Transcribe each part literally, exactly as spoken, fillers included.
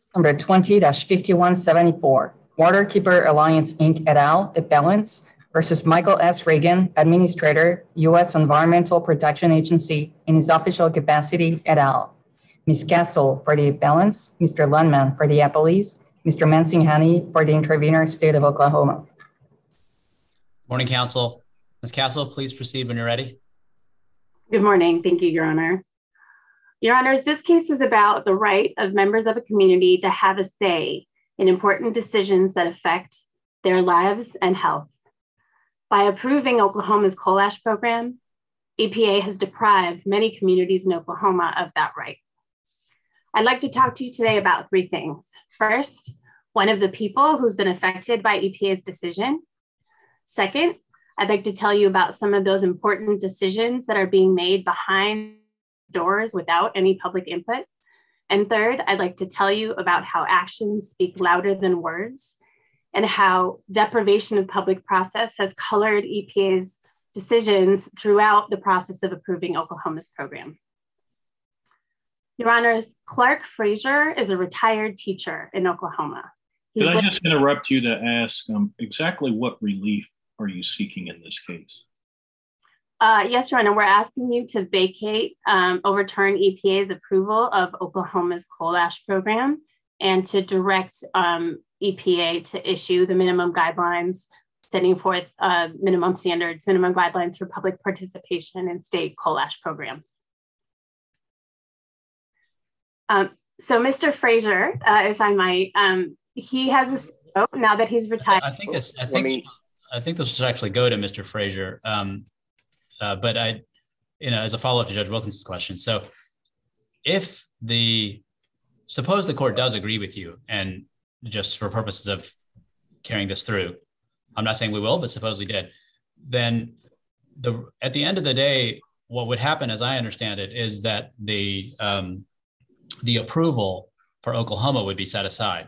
Number twenty fifty-one seventy-four, Waterkeeper Alliance, Incorporated et al., appellants versus Michael S. Reagan, Administrator, U S Environmental Protection Agency, in his official capacity, et al. Miz Castle for the appellants, Mister Lundman for the appellees, Mister Mansinghani for the intervener, State of Oklahoma. Morning, Counsel. Miz Castle, please proceed when you're ready. Good morning. Thank you, Your Honor. Your Honors, this case is about the right of members of a community to have a say in important decisions that affect their lives and health. By approving Oklahoma's coal ash program, E P A has deprived many communities in Oklahoma of that right. I'd like to talk to you today about three things. First, one of the people who's been affected by E P A's decision. Second, I'd like to tell you about some of those important decisions that are being made behind doors without any public input. And third, I'd like to tell you about how actions speak louder than words and how deprivation of public process has colored E P A's decisions throughout the process of approving Oklahoma's program. Your Honors, Clark Frazier is a retired teacher in Oklahoma. He's Could I just interrupt you to ask um, exactly what relief are you seeking in this case? Uh, yes, Your Honor, we're asking you to vacate, um, overturn E P A's approval of Oklahoma's coal ash program and to direct um, E P A to issue the minimum guidelines, setting forth uh, minimum standards, minimum guidelines for public participation in state coal ash programs. Um, so Mister Frazier, uh, if I might, um, he has a, oh, now that he's retired. I think this, I think, I think this should actually go to Mister Frazier. Um, Uh, but I, you know, as a follow-up to Judge Wilkinson's question, so if the, suppose the court does agree with you, and just for purposes of carrying this through, I'm not saying we will, but suppose we did, then the at the end of the day, what would happen, as I understand it, is that the um, the approval for Oklahoma would be set aside.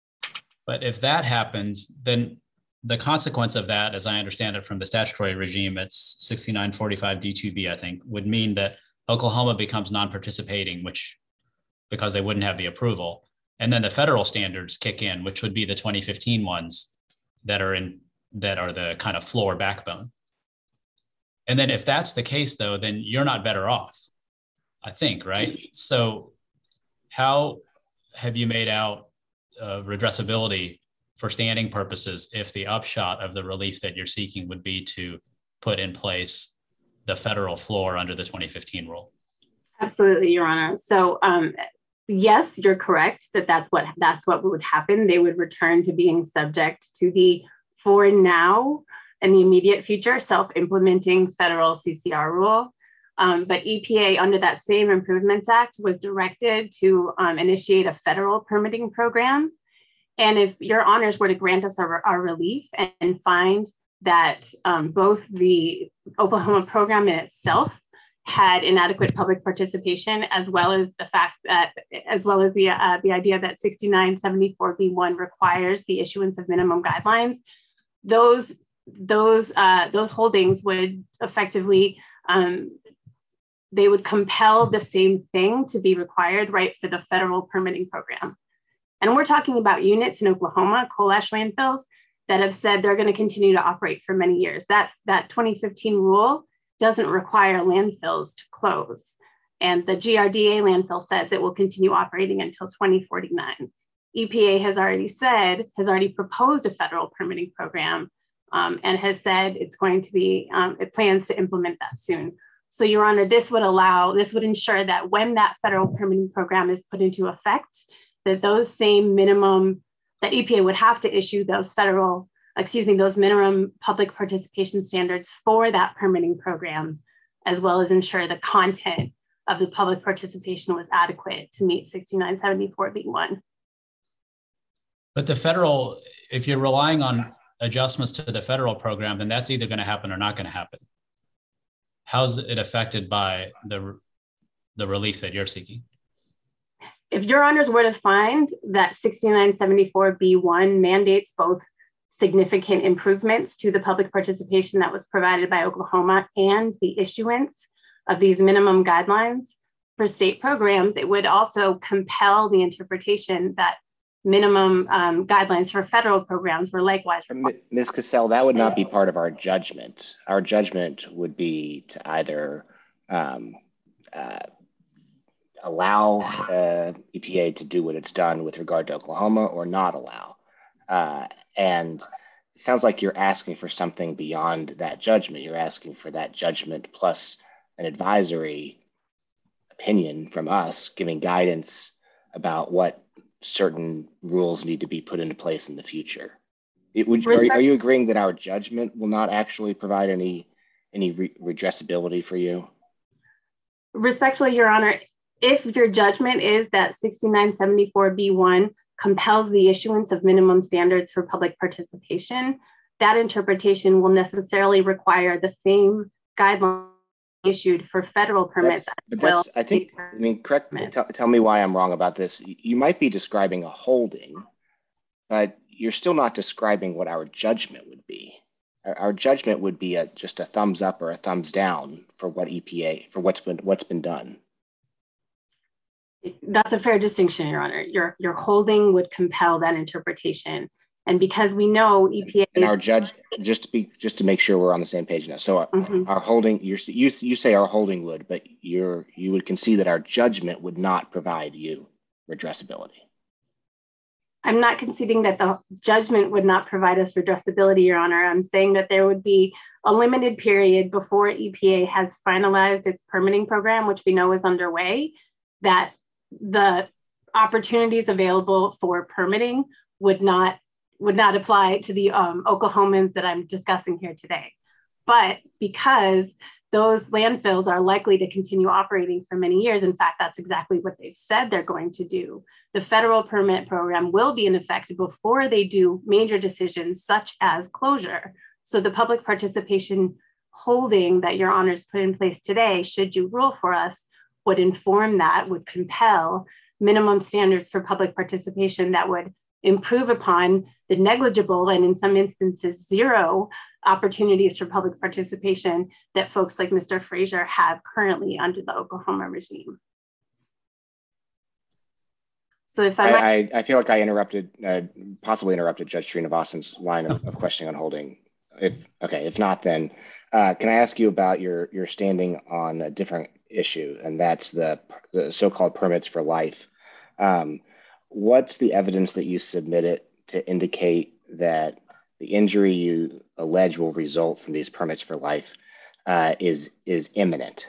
But if that happens, then the consequence of that, as I understand it from the statutory regime, it's sixty-nine forty-five D two B, I think, would mean that Oklahoma becomes non-participating, which because they wouldn't have the approval. And then the federal standards kick in, which would be the twenty fifteen ones that are in that are the kind of floor backbone. And then if that's the case, though, then you're not better off, I think, right? So how have you made out uh, redressability for standing purposes if the upshot of the relief that you're seeking would be to put in place the federal floor under the twenty fifteen rule? Absolutely, Your Honor. So um, yes, you're correct that that's what that's what would happen. They would return to being subject to the, for now and the immediate future, self-implementing federal C C R rule. Um, but E P A, under that same Improvements Act, was directed to um, initiate a federal permitting program. And if Your Honors were to grant us our, our relief and, and find that um, both the Oklahoma program in itself had inadequate public participation, as well as the fact that, as well as the uh, the idea that sixty-nine seventy-four B one requires the issuance of minimum guidelines, those those uh, those holdings would effectively um, they would compel the same thing to be required, right, for the federal permitting program. And we're talking about units in Oklahoma, coal ash landfills, that have said they're going to continue to operate for many years. That, that twenty fifteen rule doesn't require landfills to close. And the G R D A landfill says it will continue operating until twenty forty-nine. E P A has already said, has already proposed a federal permitting program um, and has said it's going to be, um, it plans to implement that soon. So Your Honor, this would allow, this would ensure that when that federal permitting program is put into effect, that those same minimum, that E P A would have to issue those federal, excuse me, those minimum public participation standards for that permitting program, as well as ensure the content of the public participation was adequate to meet sixty-nine seventy-four B one. But the federal, if you're relying on adjustments to the federal program, then that's either going to happen or not going to happen. How's it affected by the, the relief that you're seeking? If Your Honors were to find that sixty-nine seventy-four B one mandates both significant improvements to the public participation that was provided by Oklahoma and the issuance of these minimum guidelines for state programs, it would also compel the interpretation that minimum um, guidelines for federal programs were likewise required. Miz Cassell, that would not be part of our judgment. Our judgment would be to either um, uh, allow uh, E P A to do what it's done with regard to Oklahoma or not allow. Uh, and it sounds like you're asking for something beyond that judgment. You're asking for that judgment plus an advisory opinion from us, giving guidance about what certain rules need to be put into place in the future. It would, are, are you agreeing that our judgment will not actually provide any any re redressability for you? Respectfully, Your Honor, if your judgment is that sixty-nine seventy-four B one compels the issuance of minimum standards for public participation, that interpretation will necessarily require the same guidelines issued for federal permits. That's, but that's, I think, I mean, correct, tell, tell me why I'm wrong about this. You might be describing a holding, but you're still not describing what our judgment would be. Our, our judgment would be a, just a thumbs up or a thumbs down for what E P A, for what's been, what's been done. That's a fair distinction, Your Honor. Your, your holding would compel that interpretation. And because we know E P A and our judge, just to be, just to make sure we're on the same page now. So our, mm-hmm. our holding, you're, you you say our holding would, but you're you would concede that our judgment would not provide you redressability. I'm not conceding that the judgment would not provide us redressability, Your Honor. I'm saying that there would be a limited period before E P A has finalized its permitting program, which we know is underway, that the opportunities available for permitting would not would not apply to the um, Oklahomans that I'm discussing here today. But because those landfills are likely to continue operating for many years, in fact, that's exactly what they've said they're going to do, the federal permit program will be in effect before they do major decisions such as closure. So the public participation holding that Your Honors put in place today, should you rule for us, would inform that, would compel minimum standards for public participation that would improve upon the negligible and in some instances zero opportunities for public participation that folks like Mister Frazier have currently under the Oklahoma regime. So if I, I, I, I feel like I interrupted, uh, possibly interrupted Judge Srinivasan's line of, of questioning on holding. If okay, if not, then uh, can I ask you about your your standing on a different issue, and that's the, the so-called permits for life. Um, what's the evidence that you submitted to indicate that the injury you allege will result from these permits for life uh, is, is imminent?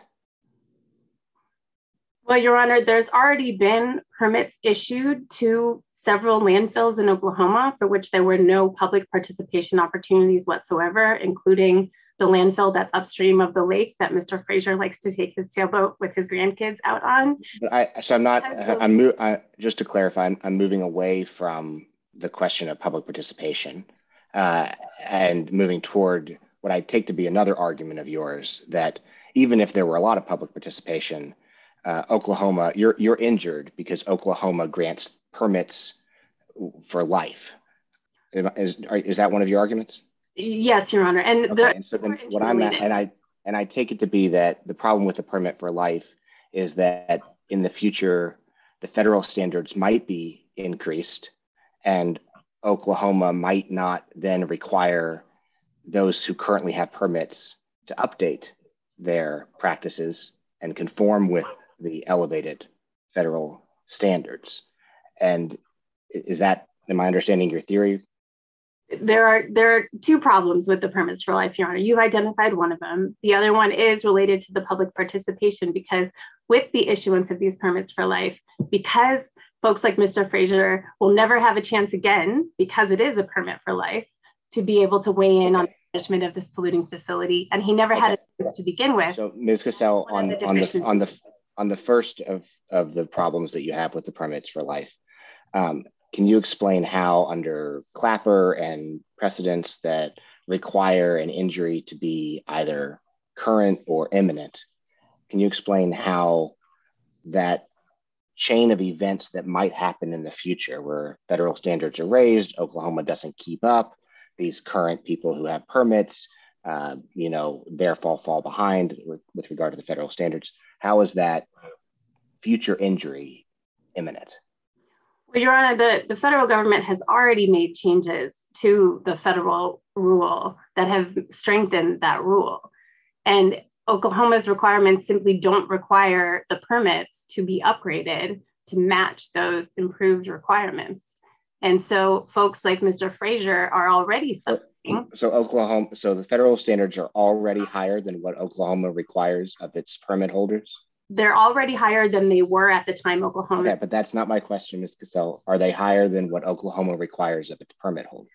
Well, Your Honor, there's already been permits issued to several landfills in Oklahoma for which there were no public participation opportunities whatsoever, including the landfill that's upstream of the lake that Mister Frazier likes to take his sailboat with his grandkids out on. But I, so I'm not, I'm, I'm I, just to clarify, I'm, I'm moving away from the question of public participation uh, and moving toward what I take to be another argument of yours, that even if there were a lot of public participation, uh, Oklahoma, you're, you're injured because Oklahoma grants permits for life. Is, is that one of your arguments? Yes, Your Honor. And, okay, the, and so then what I'm at, and I and I take it to be that the problem with the permit for life is that in the future, the federal standards might be increased and Oklahoma might not then require those who currently have permits to update their practices and conform with the elevated federal standards. And is that, am I understanding your theory? There are there are two problems with the permits for life, Your Honor. You've identified one of them. The other one is related to the public participation, because with the issuance of these permits for life, because folks like Mister Frazier will never have a chance again, because it is a permit for life, to be able to weigh in on the management of this polluting facility, and he never okay. had a chance to begin with. So, Miz Cassell, on the on the on the on the first of of the problems that you have with the permits for life. Um, Can you explain how, under Clapper and precedents that require an injury to be either current or imminent, can you explain how that chain of events that might happen in the future, where federal standards are raised, Oklahoma doesn't keep up, these current people who have permits, uh, you know, therefore fall behind with, with regard to the federal standards, how is that future injury imminent? Well, Your Honor, the, the federal government has already made changes to the federal rule that have strengthened that rule. And Oklahoma's requirements simply don't require the permits to be upgraded to match those improved requirements. And so folks like Mister Frazier are already suffering. So Oklahoma, so the federal standards are already higher than what Oklahoma requires of its permit holders? They're already higher than they were at the time Oklahoma. Okay, but that's not my question, Miz Cassell. Are they higher than what Oklahoma requires of its permit holders?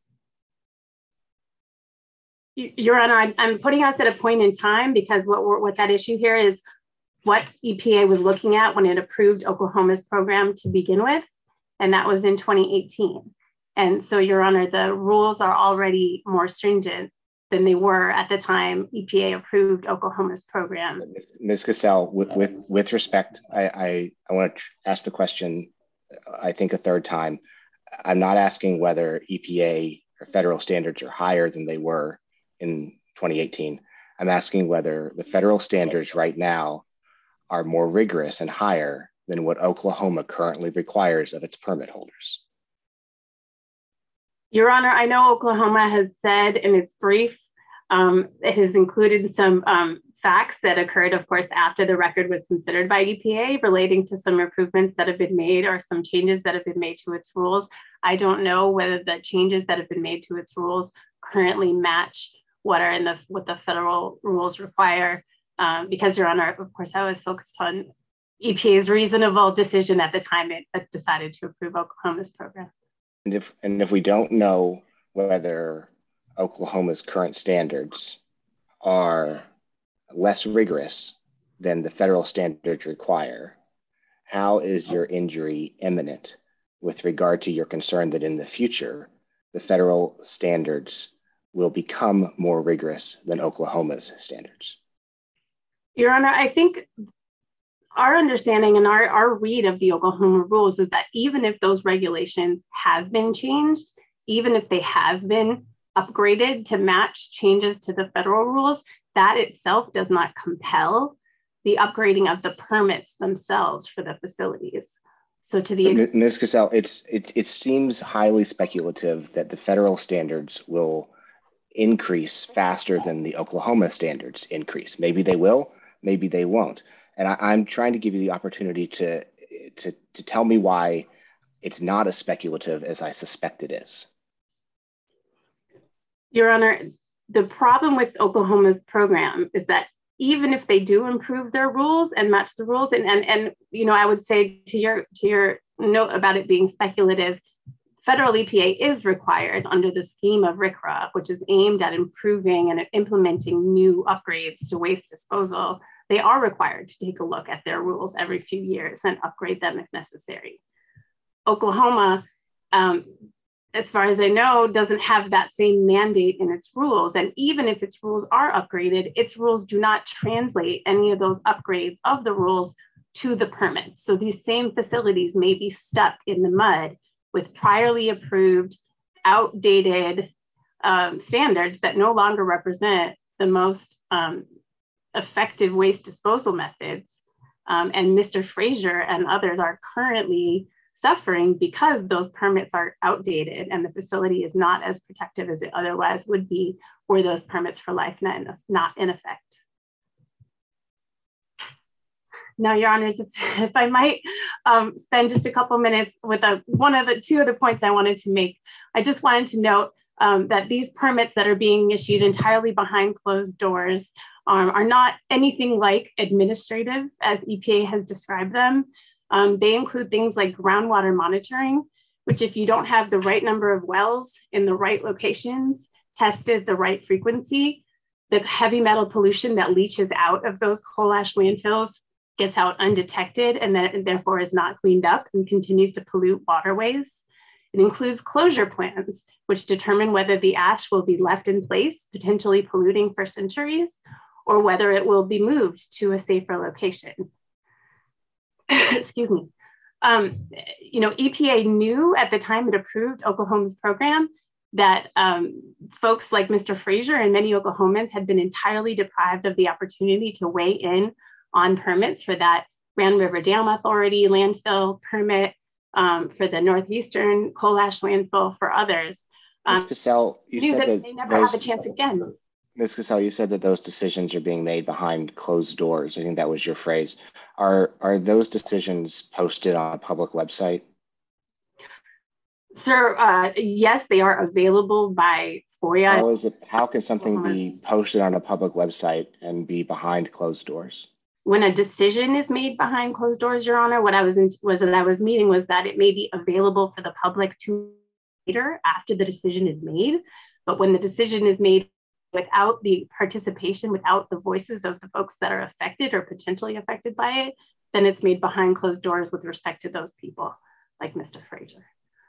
Your Honor, I'm putting us at a point in time because what we're, what's at issue here is what E P A was looking at when it approved Oklahoma's program to begin with, and that was in twenty eighteen. And so, Your Honor, the rules are already more stringent than they were at the time E P A approved Oklahoma's program. Miz Cassell, with, with, with respect, I, I, I want to ask the question, I think a third time. I'm not asking whether E P A or federal standards are higher than they were in twenty eighteen. I'm asking whether the federal standards right now are more rigorous and higher than what Oklahoma currently requires of its permit holders. Your Honor, I know Oklahoma has said in its brief, um, it has included some um, facts that occurred, of course, after the record was considered by E P A relating to some improvements that have been made or some changes that have been made to its rules. I don't know whether the changes that have been made to its rules currently match what are in the what the federal rules require. Um, because, Your Honor, of course, I was focused on E P A's reasonable decision at the time it, it decided to approve Oklahoma's program. And if and if we don't know whether Oklahoma's current standards are less rigorous than the federal standards require, how is your injury imminent with regard to your concern that in the future, the federal standards will become more rigorous than Oklahoma's standards? Your Honor, I think our understanding and our, our read of the Oklahoma rules is that even if those regulations have been changed, even if they have been upgraded to match changes to the federal rules, that itself does not compel the upgrading of the permits themselves for the facilities. So to the extent- Miz Cassell, it's, it, it seems highly speculative that the federal standards will increase faster than the Oklahoma standards increase. Maybe they will, maybe they won't. And I, I'm trying to give you the opportunity to, to, to tell me why it's not as speculative as I suspect it is. Your Honor, the problem with Oklahoma's program is that even if they do improve their rules and match the rules, and, and, and you know, I would say to your, to your note about it being speculative, federal E P A is required under the scheme of R C R A, which is aimed at improving and implementing new upgrades to waste disposal. They are required to take a look at their rules every few years and upgrade them if necessary. Oklahoma, um, as far as I know, doesn't have that same mandate in its rules. And even if its rules are upgraded, its rules do not translate any of those upgrades of the rules to the permits. So these same facilities may be stuck in the mud with priorly approved, outdated um, standards that no longer represent the most um, effective waste disposal methods. Um, and Mister Frazier and others are currently suffering because those permits are outdated and the facility is not as protective as it otherwise would be were those permits for life not in, not in effect. Now, Your Honors, if, if I might um, spend just a couple minutes with a, one of the two of the points I wanted to make. I just wanted to note um, that these permits that are being issued entirely behind closed doors um, are not anything like administrative as E P A has described them. Um, they include things like groundwater monitoring, which if you don't have the right number of wells in the right locations, tested the right frequency, the heavy metal pollution that leaches out of those coal ash landfills gets out undetected and then therefore is not cleaned up and continues to pollute waterways. It includes closure plans, which determine whether the ash will be left in place, potentially polluting for centuries, or whether it will be moved to a safer location. Excuse me. Um, you know, E P A knew at the time it approved Oklahoma's program that um, folks like Mister Frazier and many Oklahomans had been entirely deprived of the opportunity to weigh in on permits for that Grand River Dam Authority landfill permit, um, for the Northeastern coal ash landfill, for others. Um, Miz Cassell, you knew said that that they never those, have a chance again. Miz Cassell, you said that those decisions are being made behind closed doors. I think that was your phrase. Are are those decisions posted on a public website? Sir, uh, yes, they are available by FOIA. How is it? How can something be posted on a public website and be behind closed doors? When a decision is made behind closed doors, Your Honor, what I was in, was that I was meaning was that it may be available for the public to later after the decision is made, but when the decision is made without the participation, without the voices of the folks that are affected or potentially affected by it, then it's made behind closed doors with respect to those people, like Mister Frazier.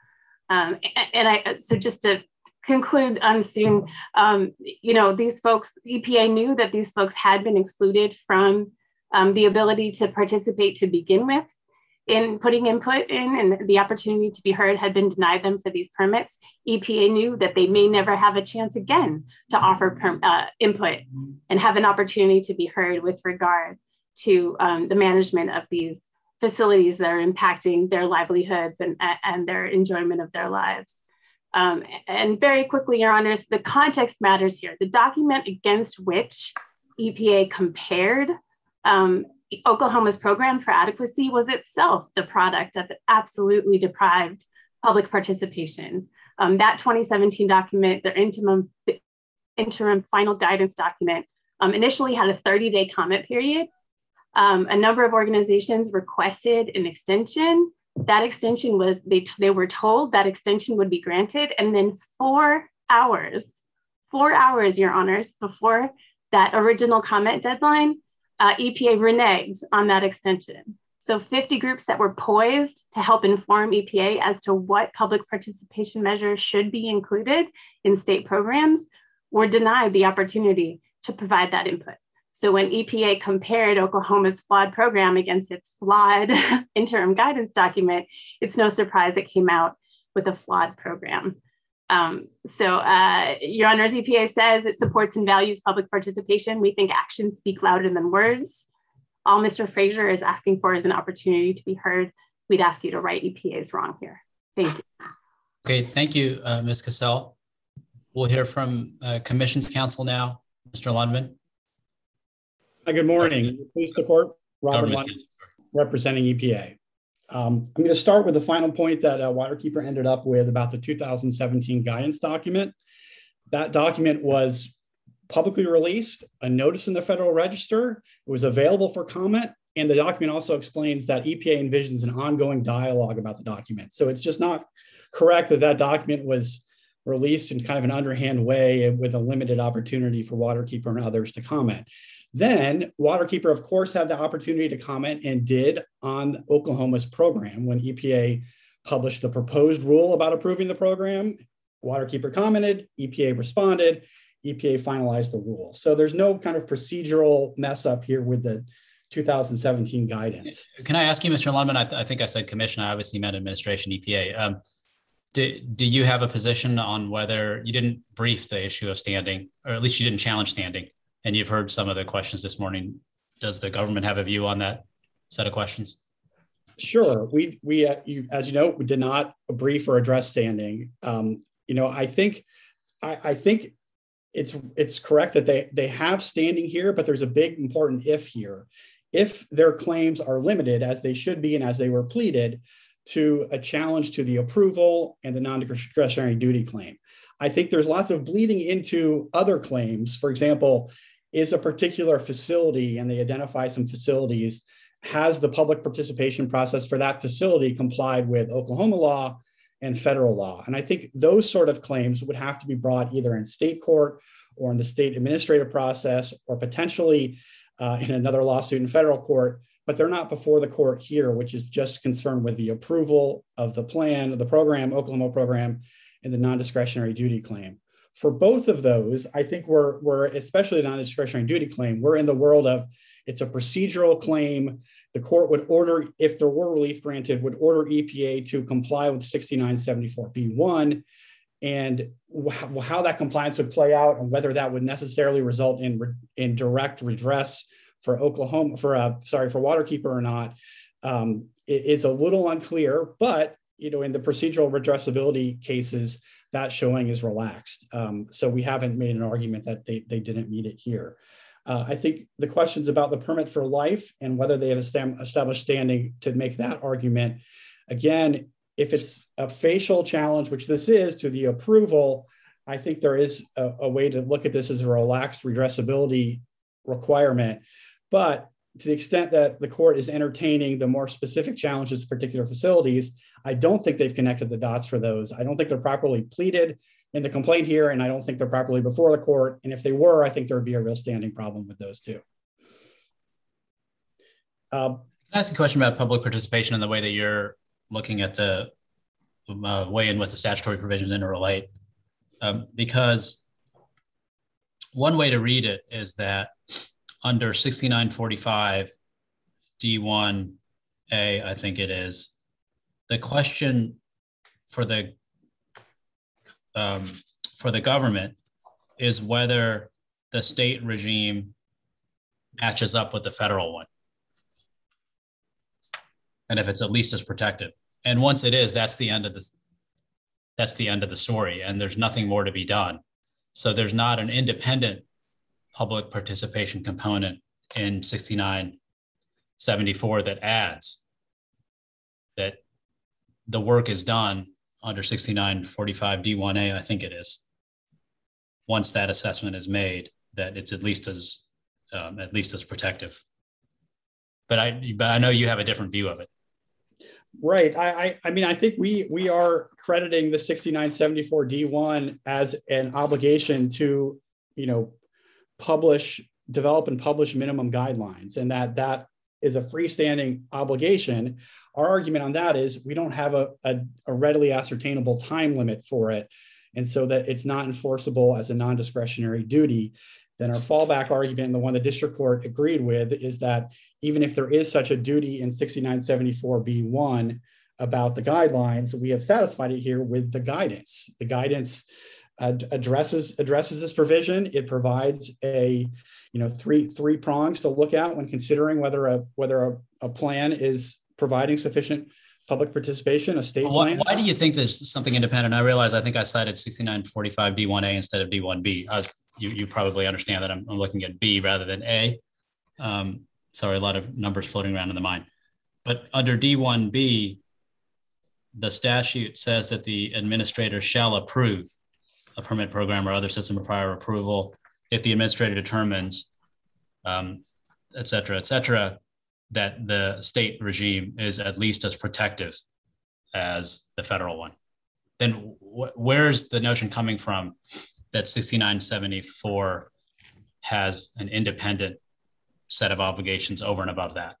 Um, and, and I, so just to conclude on soon, um, you know, these folks, E P A knew that these folks had been excluded from um, the ability to participate to begin with in putting input in, and the opportunity to be heard had been denied them for these permits. E P A knew that they may never have a chance again to offer per, uh, input and have an opportunity to be heard with regard to um, the management of these facilities that are impacting their livelihoods and, and their enjoyment of their lives. Um, and very quickly, Your Honors, the context matters here. The document against which E P A compared um, Oklahoma's program for adequacy was itself the product of absolutely deprived public participation. Um, that twenty seventeen document, their interim, the interim final guidance document, um, initially had a thirty day comment period. Um, a number of organizations requested an extension. That extension was, they, they were told that extension would be granted. And then four hours, four hours, Your Honors, before that original comment deadline, uh, E P A reneged on that extension. So fifty groups that were poised to help inform E P A as to what public participation measures should be included in state programs were denied the opportunity to provide that input. So when E P A compared Oklahoma's flawed program against its flawed interim guidance document, it's no surprise it came out with a flawed program. Um, so uh, Your Honors, E P A says it supports and values public participation. We think actions speak louder than words. All Mister Frazier is asking for is an opportunity to be heard. We'd ask you to right E P A's wrong here. Thank you. Okay, thank you, uh, Miz Cassell. We'll hear from uh, Commission's Counsel now, Mister Lundman. Hi, good morning. Police Court, Robert Lundman, representing E P A. Um, I'm going to start with the final point that uh, Waterkeeper ended up with about the two thousand seventeen guidance document. That document was publicly released, a notice in the Federal Register. It was available for comment. And the document also explains that E P A envisions an ongoing dialogue about the document. So it's just not correct that that document was released in kind of an underhand way with a limited opportunity for Waterkeeper and others to comment. Then Waterkeeper, of course, had the opportunity to comment and did on Oklahoma's program when E P A published the proposed rule about approving the program. Waterkeeper commented, E P A responded, E P A finalized the rule. So there's no kind of procedural mess up here with the two thousand seventeen guidance. Can I ask you, Mister Lundman, I, th I think I said commission, I obviously meant administration, E P A. Um, do, do you have a position on whether you didn't brief the issue of standing, or at least you didn't challenge standing? And you've heard some of the questions this morning. Does the government have a view on that set of questions? Sure. We, we uh, you, as you know, we did not brief or address standing. Um, you know, I think, I, I think it's it's correct that they they have standing here, but there's a big important if here. If their claims are limited, as they should be and as they were pleaded, to a challenge to the approval and the non-discretionary duty claim. I think there's lots of bleeding into other claims. For example, is a particular facility, and they identify some facilities, has the public participation process for that facility complied with Oklahoma law and federal law? And I think those sort of claims would have to be brought either in state court or in the state administrative process, or potentially uh, in another lawsuit in federal court, but they're not before the court here, which is just concerned with the approval of the plan, the program, Oklahoma program, and the non-discretionary duty claim. For both of those, I think we're, we're especially the non-discretionary duty claim, we're in the world of, it's a procedural claim. The court would order, if there were relief granted, would order E P A to comply with sixty-nine seventy-four B one, and how, how that compliance would play out and whether that would necessarily result in, in direct redress for Oklahoma, for uh, sorry, for Waterkeeper or not, um, is a little unclear. But you know, in the procedural redressability cases, that showing is relaxed. Um, so we haven't made an argument that they, they didn't meet it here. Uh, I think the questions about the permit for life and whether they have established standing to make that argument, again, if it's a facial challenge, which this is, to the approval, I think there is a, a way to look at this as a relaxed redressability requirement. But to the extent that the court is entertaining the more specific challenges to particular facilities, I don't think they've connected the dots for those. I don't think they're properly pleaded in the complaint here, and I don't think they're properly before the court. And if they were, I think there would be a real standing problem with those two. Um, Can I ask a question about public participation and the way that you're looking at the uh, way in which the statutory provisions interrelate? Um, because one way to read it is that under sixty-nine forty-five D one A, I think it is, the question for the um, for the government is whether the state regime matches up with the federal one, and if it's at least as protective. And once it is, that's the end of this. That's the end of the story, and there's nothing more to be done. So there's not an independent public participation component in sixty-nine seventy-four that adds that the work is done under sixty-nine forty-five D one A, I think it is. Once that assessment is made, that it's at least as um, at least as protective. But I but I know you have a different view of it. Right. I, I I mean, I think we we are crediting the sixty-nine seventy-four D one as an obligation to, you know, publish, develop and publish minimum guidelines, and that that is a freestanding obligation. Our argument on that is we don't have a, a, a readily ascertainable time limit for it, and so that it's not enforceable as a non-discretionary duty. Then our fallback argument, and the one the district court agreed with, is that even if there is such a duty in sixty-nine seventy-four B one about the guidelines, we have satisfied it here with the guidance. The guidance uh, addresses addresses this provision. It provides a, you know, three three prongs to look at when considering whether a whether a, a plan is providing sufficient public participation, a state why, plan. Why do you think there's something independent? I realize I think I cited sixty-nine forty-five D one A instead of D one B. I was, you, you probably understand that I'm, I'm looking at B rather than A. Um, sorry, a lot of numbers floating around in the mind. But under D one B, the statute says that the administrator shall approve a permit program or other system of prior approval if the administrator determines, um, et cetera, et cetera, that the state regime is at least as protective as the federal one. Then wh- where's the notion coming from that sixty-nine seventy-four has an independent set of obligations over and above that?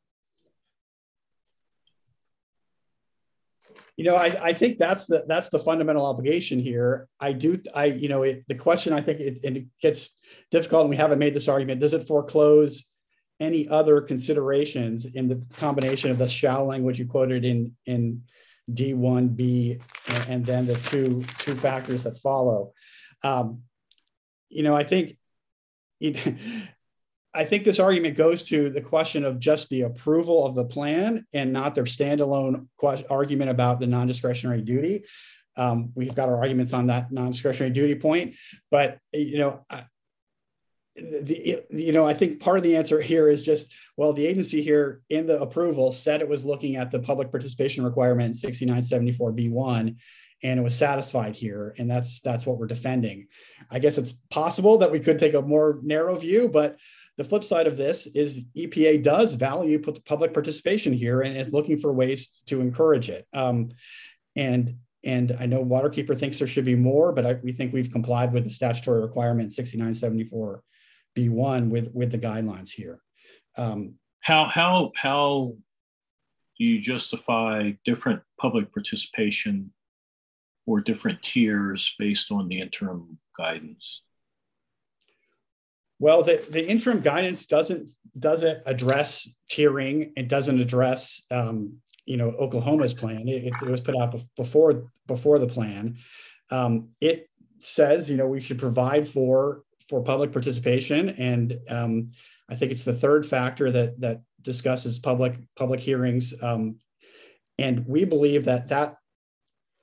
You know, I, I think that's the that's the fundamental obligation here. I do, I you know, it, the question I think it, it gets difficult, and we haven't made this argument. Does it foreclose any other considerations in the combination of the shall language you quoted in in D one B and, and then the two two factors that follow? Um, you know, I think it, I think this argument goes to the question of just the approval of the plan and not their standalone question, argument about the non-discretionary duty. Um, we've got our arguments on that non-discretionary duty point, but you know, I, the you know, I think part of the answer here is just, well, the agency here in the approval said it was looking at the public participation requirement in sixty-nine seventy-four B one, and it was satisfied here, and that's that's what we're defending. I guess it's possible that we could take a more narrow view, but the flip side of this is E P A does value public participation here and is looking for ways to encourage it. Um, and and I know Waterkeeper thinks there should be more, but I, we think we've complied with the statutory requirement sixty-nine seventy-four B one with with the guidelines here. Um, how how how do you justify different public participation or different tiers based on the interim guidance? Well, the, the interim guidance doesn't doesn't address tiering. It doesn't address um, you know, Oklahoma's plan. It, it was put out before before the plan. Um, it says, you know, we should provide for for public participation, and um, I think it's the third factor that that discusses public public hearings. Um, and we believe that that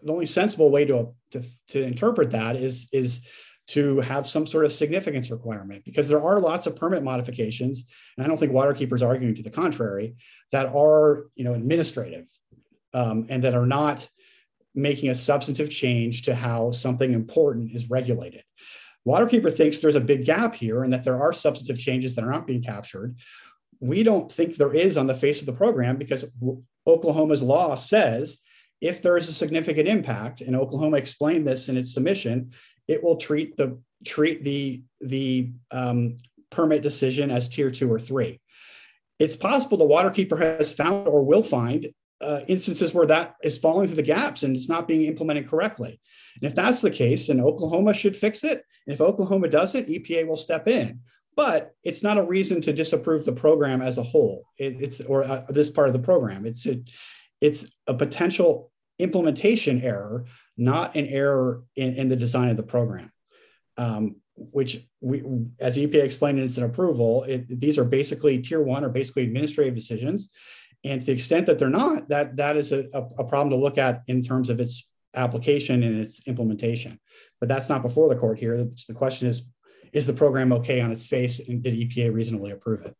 the only sensible way to, to, to interpret that is, is to have some sort of significance requirement, because there are lots of permit modifications, and I don't think Waterkeeper is arguing to the contrary, that are, you know, administrative um, and that are not making a substantive change to how something important is regulated. Waterkeeper thinks there's a big gap here and that there are substantive changes that are not being captured. We don't think there is on the face of the program, because Oklahoma's law says if there is a significant impact, and Oklahoma explained this in its submission, it will treat the treat the the um, permit decision as tier two or three. It's possible the Waterkeeper has found or will find uh, instances where that is falling through the gaps and it's not being implemented correctly. And if that's the case, then Oklahoma should fix it. And if Oklahoma does it, E P A will step in. But it's not a reason to disapprove the program as a whole. It, it's or uh, this part of the program. It's a, it's a potential implementation error, not an error in, in the design of the program, um, which we, as E P A explained in its approval, it, these are basically tier one or basically administrative decisions. And to the extent that they're not, that, that is a, a problem to look at in terms of its application and its implementation. But that's not before the court here. The question is, is the program okay on its face, and did E P A reasonably approve it?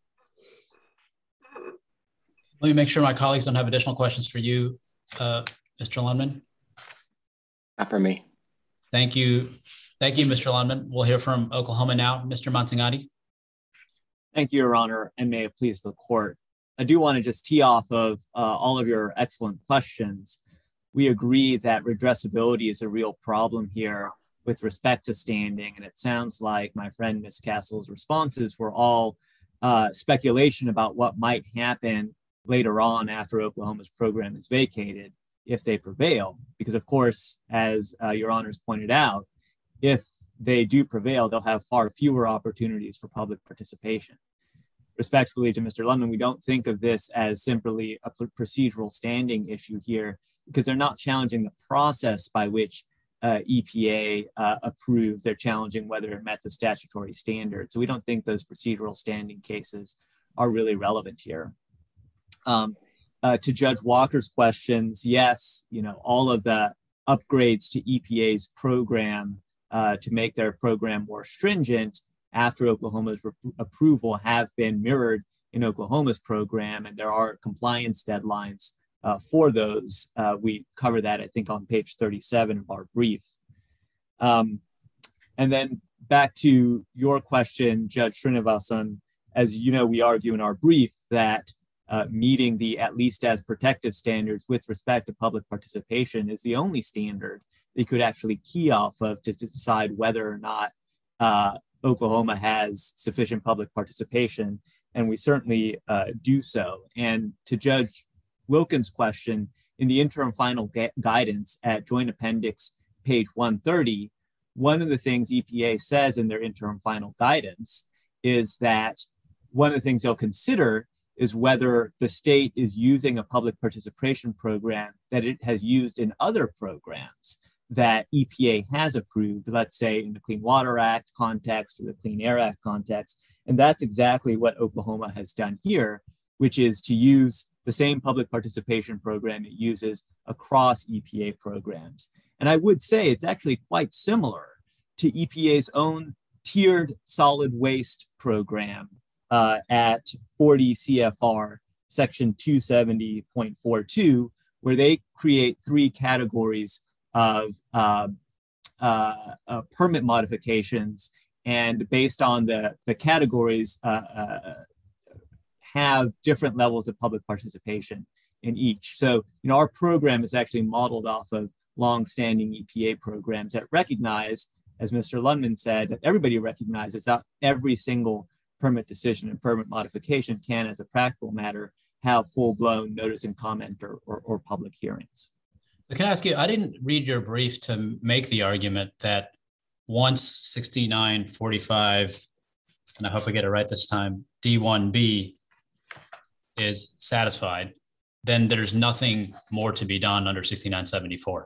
Let me make sure my colleagues don't have additional questions for you, uh, Mister Lundman. Not for me. Thank you. Thank you, Mister Lundman. We'll hear from Oklahoma now. Mister Monsingati. Thank you, Your Honor, and may it please the court. I do want to just tee off of uh, all of your excellent questions. We agree that redressability is a real problem here with respect to standing, and it sounds like my friend Miz Castle's responses were all uh, speculation about what might happen later on after Oklahoma's program is vacated if they prevail. Because of course, as uh, Your Honors pointed out, if they do prevail, they'll have far fewer opportunities for public participation. Respectfully to Mister Lundman, we don't think of this as simply a procedural standing issue here, because they're not challenging the process by which uh, E P A uh, approved. They're challenging whether it met the statutory standard. So we don't think those procedural standing cases are really relevant here. Um, uh, to Judge Walker's questions, yes, you know, all of the upgrades to E P A's program uh, to make their program more stringent after Oklahoma's approval have been mirrored in Oklahoma's program, and there are compliance deadlines uh, for those. Uh, we cover that, I think, on page thirty-seven of our brief. Um, and then back to your question, Judge Srinivasan, as you know, we argue in our brief that uh, meeting the at least as protective standards with respect to public participation is the only standard they could actually key off of to, to decide whether or not uh, Oklahoma has sufficient public participation, and we certainly uh, do so. And to Judge Wilkins' question, in the interim final gu guidance at Joint Appendix page one thirty, one of the things E P A says in their interim final guidance is that one of the things they'll consider is whether the state is using a public participation program that it has used in other programs that E P A has approved, let's say in the Clean Water Act context or the Clean Air Act context. And that's exactly what Oklahoma has done here, which is to use the same public participation program it uses across E P A programs. And I would say it's actually quite similar to E P A's own tiered solid waste program uh, at forty C F R section two seventy point four two, where they create three categories of uh, uh, uh, permit modifications, and based on the, the categories uh, uh, have different levels of public participation in each. So, you know, our program is actually modeled off of longstanding E P A programs that recognize, as Mister Lundman said, that everybody recognizes that every single permit decision and permit modification can, as a practical matter, have full-blown notice and comment or, or, or public hearings. So can I ask you, I didn't read your brief to make the argument that once sixty-nine forty-five, and I hope I get it right this time, D one B is satisfied, then there's nothing more to be done under sixty-nine seventy-four.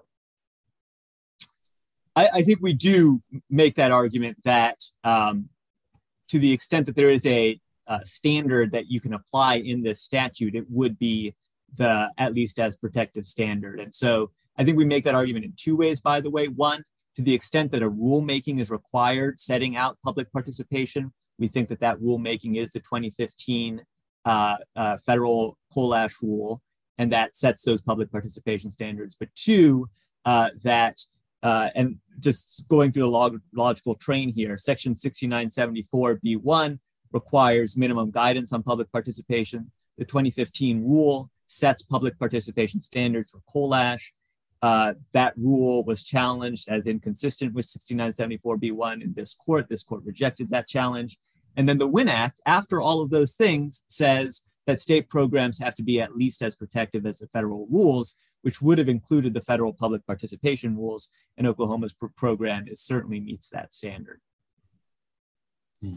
I, I think we do make that argument that um, to the extent that there is a uh, standard that you can apply in this statute, it would be the at least as protective standard. And so I think we make that argument in two ways, by the way. One, to the extent that a rulemaking is required setting out public participation, we think that that rulemaking is the twenty fifteen uh, uh, federal coal ash rule, and that sets those public participation standards. But two, uh, that, uh, and just going through the log logical train here, section sixty-nine seventy-four B one requires minimum guidance on public participation. The twenty fifteen rule sets public participation standards for coal ash. Uh, that rule was challenged as inconsistent with sixty-nine seventy-four B one in this court. This court rejected that challenge. And then the Wynne Act, after all of those things, says that state programs have to be at least as protective as the federal rules, which would have included the federal public participation rules. And Oklahoma's pr program is, certainly meets that standard. Hmm.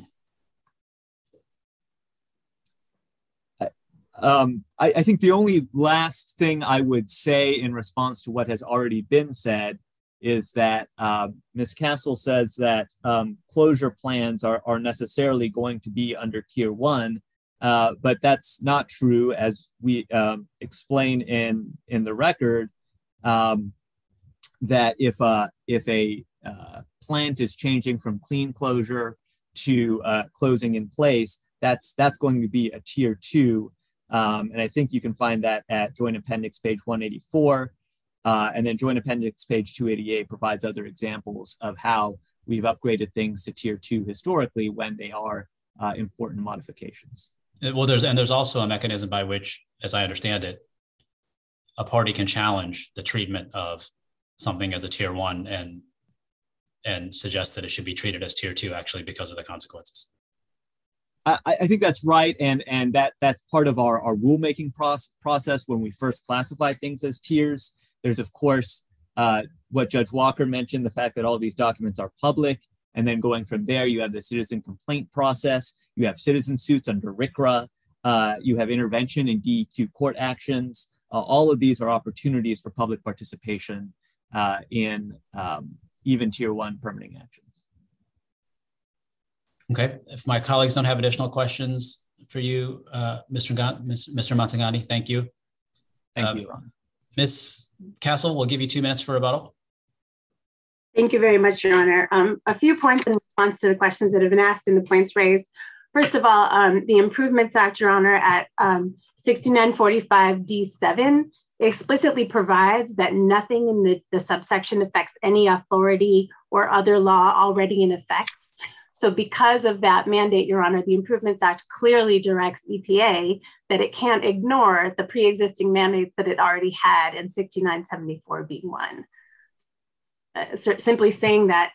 Um, I, I think the only last thing I would say in response to what has already been said is that uh, Miz Castle says that um, closure plans are, are necessarily going to be under tier one, uh, but that's not true, as we um, explain in, in the record, um, that if, uh, if a uh, plant is changing from clean closure to uh, closing in place, that's, that's going to be a tier two. Um, and I think you can find that at Joint Appendix page one eighty-four. Uh, and then Joint Appendix page two eighty-eight provides other examples of how we've upgraded things to tier two historically when they are uh, important modifications. Well, there's, and there's also a mechanism by which, as I understand it, a party can challenge the treatment of something as a tier one and, and suggest that it should be treated as tier two actually because of the consequences. I, I think that's right, and and that that's part of our, our rulemaking process, process when we first classify things as tiers. There's, of course, uh, what Judge Walker mentioned, the fact that all these documents are public, and then going from there, you have the citizen complaint process, you have citizen suits under R C R A, uh, you have intervention in D E Q court actions. Uh, all of these are opportunities for public participation uh, in um, even tier one permitting actions. Okay, if my colleagues don't have additional questions for you, uh, Mister Mister Montagani, thank you. Thank um, you, Ron. Miz Castle, we'll give you two minutes for rebuttal. Thank you very much, Your Honor. Um, a few points in response to the questions that have been asked and the points raised. First of all, um, the Improvements Act, Your Honor, at um, sixty-nine forty-five D seven explicitly provides that nothing in the, the subsection affects any authority or other law already in effect. So because of that mandate, Your Honor, the Improvements Act clearly directs E P A that it can't ignore the pre-existing mandate that it already had in sixty-nine seventy-four B one. Uh, so simply saying that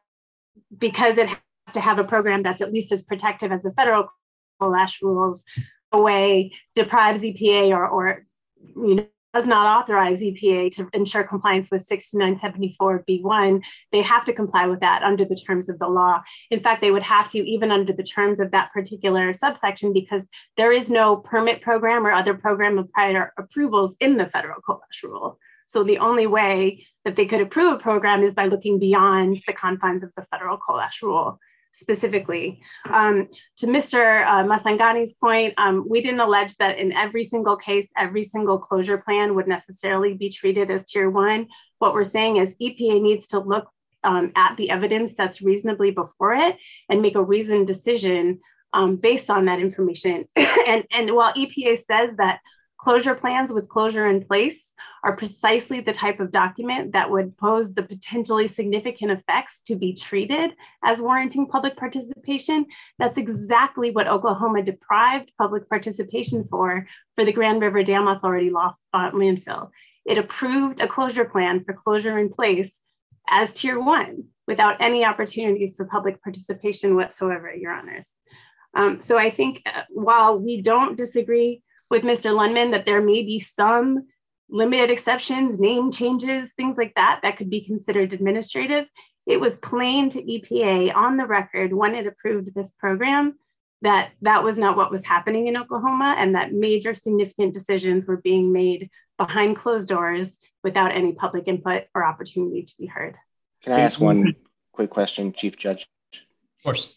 because it has to have a program that's at least as protective as the federal coal ash rules, away deprives E P A or, or you know, does not authorize E P A to ensure compliance with sixty-nine seventy-four B one, they have to comply with that under the terms of the law. In fact, they would have to even under the terms of that particular subsection because there is no permit program or other program of prior approvals in the federal coal ash rule. So the only way that they could approve a program is by looking beyond the confines of the federal coal ash rule. Specifically. Um, to Mister Uh, Masangani's point, um, we didn't allege that in every single case, every single closure plan would necessarily be treated as tier one. What we're saying is E P A needs to look um, at the evidence that's reasonably before it and make a reasoned decision um, based on that information. and, and while E P A says that closure plans with closure in place are precisely the type of document that would pose the potentially significant effects to be treated as warranting public participation. That's exactly what Oklahoma deprived public participation for, for the Grand River Dam Authority law uh, landfill. It approved a closure plan for closure in place as tier one without any opportunities for public participation whatsoever, Your Honors. Um, so I think uh, while we don't disagree with Mister Lundman that there may be some limited exceptions, name changes, things like that, that could be considered administrative. It was plain to E P A on the record when it approved this program that that was not what was happening in Oklahoma and that major significant decisions were being made behind closed doors without any public input or opportunity to be heard. Can I ask one quick question, Chief Judge? Of course.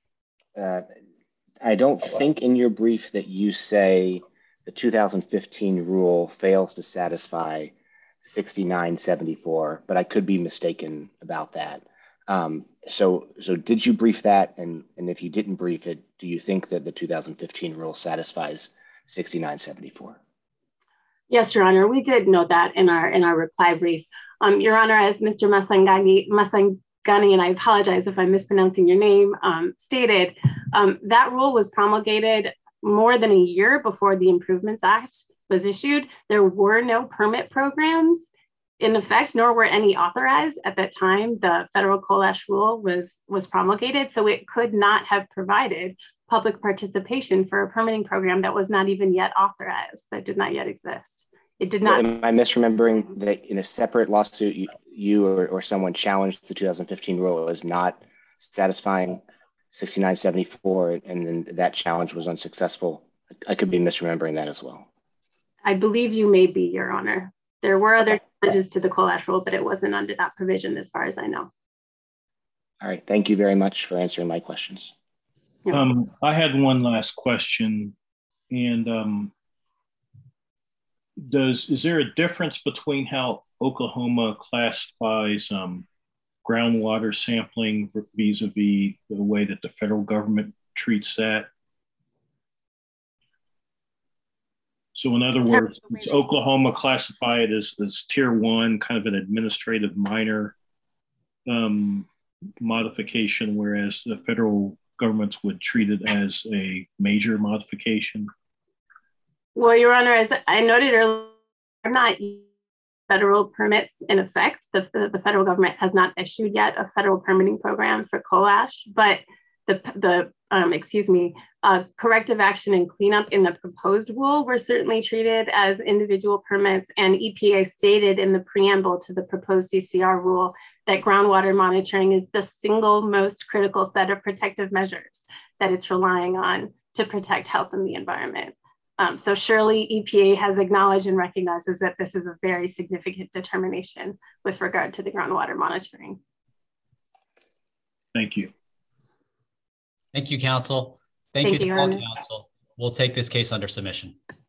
Uh, I don't think in your brief that you say the two thousand fifteen rule fails to satisfy sixty-nine seventy-four, but I could be mistaken about that. Um, so, so did you brief that? And, and if you didn't brief it, do you think that the two thousand fifteen rule satisfies sixty-nine seventy-four? Yes, Your Honor, we did note that in our in our reply brief. Um, Your Honor, as Mister Masangani, Masangani, and I apologize if I'm mispronouncing your name, um, stated, um, that rule was promulgated more than a year before the Improvements Act was issued. There were no permit programs in effect, nor were any authorized at that time. The federal coal ash rule was, was promulgated, so it could not have provided public participation for a permitting program that was not even yet authorized, that did not yet exist. It did not. Am I misremembering that in a separate lawsuit, you, you or, or someone challenged the two thousand fifteen rule as not satisfying sixty-nine seventy-four, and then that challenge was unsuccessful? I could be misremembering that as well. I believe you may be, Your Honor. There were other okay. challenges to the coal ash rule, but it wasn't under that provision as far as I know. All right, thank you very much for answering my questions. Um, I had one last question, and um, does is there a difference between how Oklahoma classifies um, groundwater sampling vis-a-vis the way that the federal government treats that? So in other words, does Oklahoma classify it as, as tier one, kind of an administrative minor um, modification, whereas the federal governments would treat it as a major modification? Well, Your Honor, as I noted earlier, are not federal permits in effect. The, the, the federal government has not issued yet a federal permitting program for coal ash, but the, the um, excuse me, uh, corrective action and cleanup in the proposed rule were certainly treated as individual permits, and E P A stated in the preamble to the proposed C C R rule that groundwater monitoring is the single most critical set of protective measures that it's relying on to protect health and the environment. Um, so surely E P A has acknowledged and recognizes that this is a very significant determination with regard to the groundwater monitoring. Thank you. Thank you, counsel. Thank, Thank you to all counsel. We'll take this case under submission.